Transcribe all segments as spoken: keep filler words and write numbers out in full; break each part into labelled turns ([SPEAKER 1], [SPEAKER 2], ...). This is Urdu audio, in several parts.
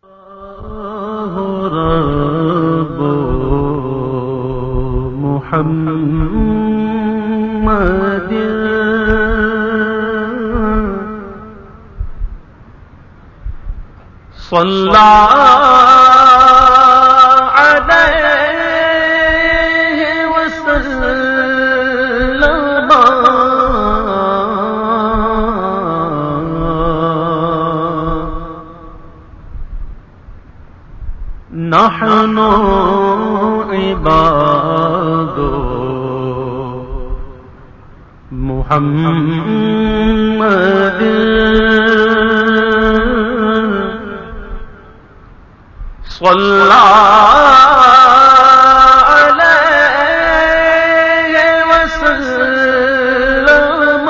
[SPEAKER 1] رب محمد صلی علیہ وسلم نحن عباد محمد صلی علیہ وسلم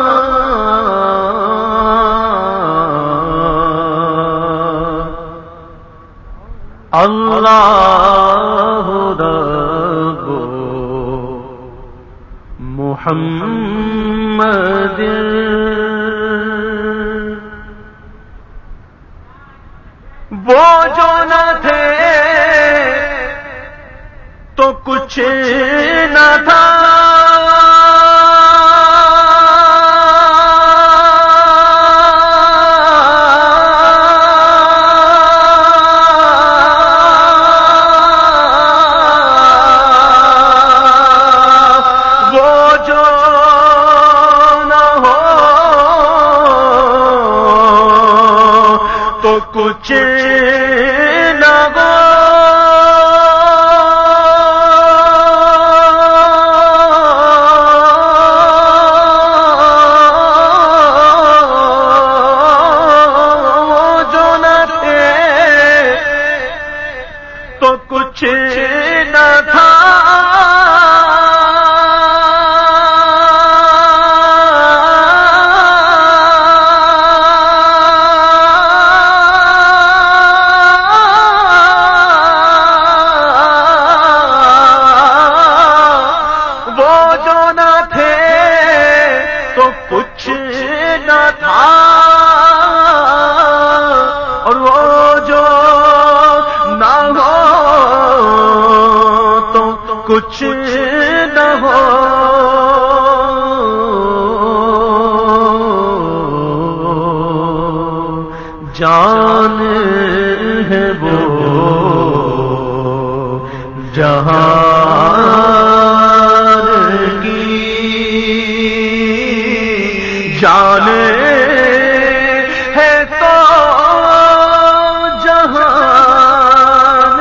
[SPEAKER 1] اللہ رب محمد وہ جو نہ تھے تو کچھ نہ تھا، وہ جو نہ ہو تو کچھ کچھ نہ تھا، وہ جو نہ تھے تو کچھ نہ تھا، اور وہ جو نہ ہو کچھ نہ ہو، جان ہے وہ جہان کی، جان ہے تو جہان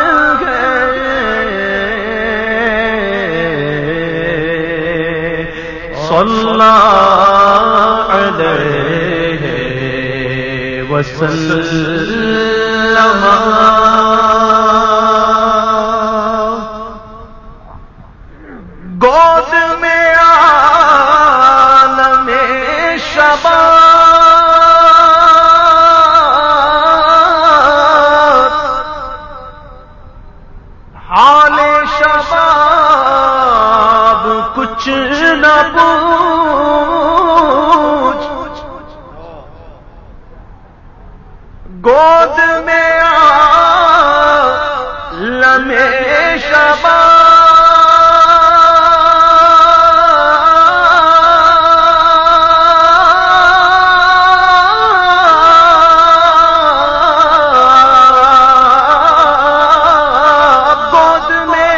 [SPEAKER 1] صلی علیہ وسلم گود میں عالم شباب، حال شباب کچھ نہ پوچھ، گود میں عالم شباب، گود میں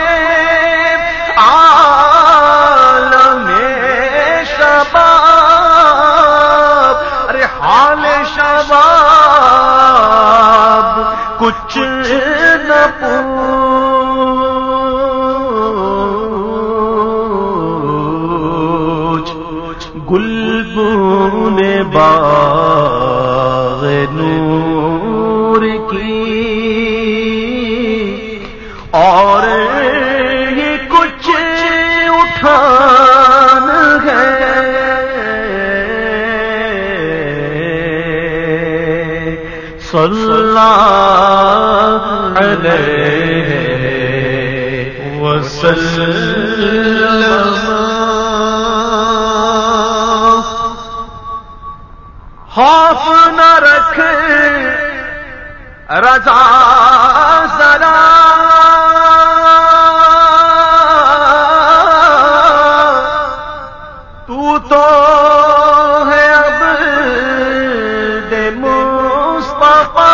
[SPEAKER 1] عالم شباب، ارے حال شباب کچھ نہ پوچھ، گلبن باغ نور کی اور یہ کچھ اٹھان ہے، صلی علیہ وسلم خوف نہ رکھ رضا ذرا تو تو ہے عبد مصطفیٰ،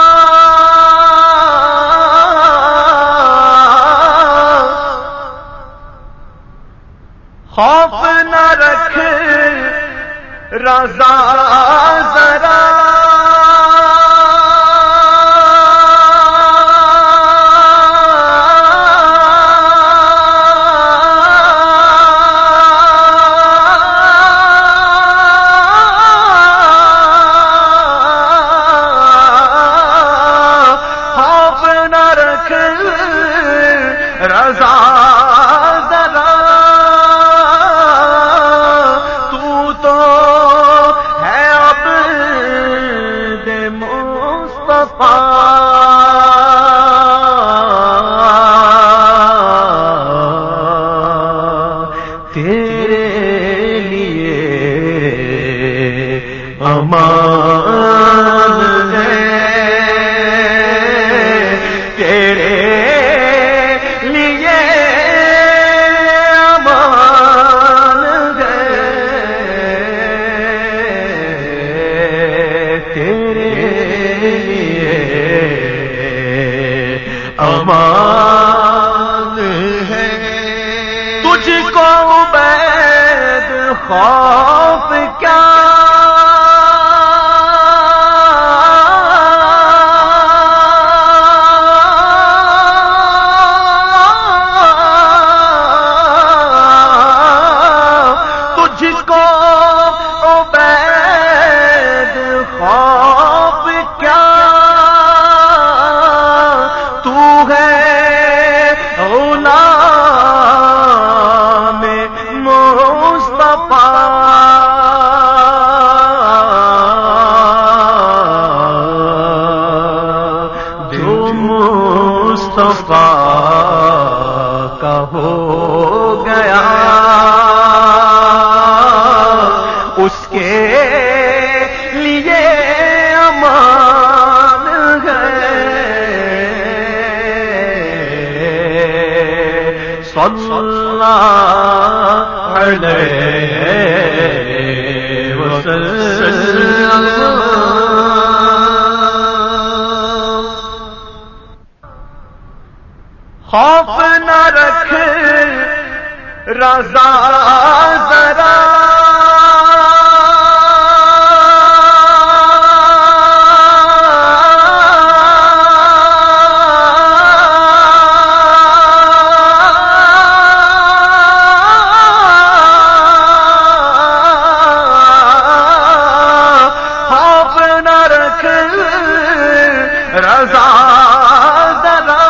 [SPEAKER 1] خوف نہ رکھ رضا ذرا، خوف نہ رکھ رضا ذرا، تو تو ہے عبد مصطفیٰ، تیرے لیے امان ہے، تیرے لیے امان ہے، تیرے لیے امان ہے، تجھ کو عبید خوف کیا، تجھ کو عبید خوف کیا، تو ہے غلام مصطفیٰ، جو مصطفیٰ کا ہو گیا اس کے لیے امان ہے، صلی اللہ علیہ وسلم۔ خوف نہ رکھ رضا ذرا، خوف نہ رکھ رضا ذرا،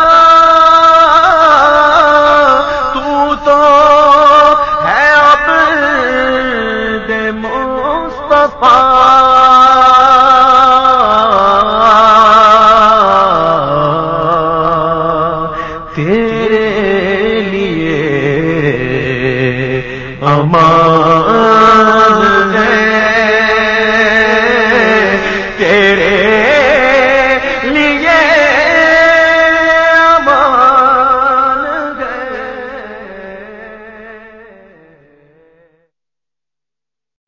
[SPEAKER 1] تو تو ہے عبد مصطفیٰ،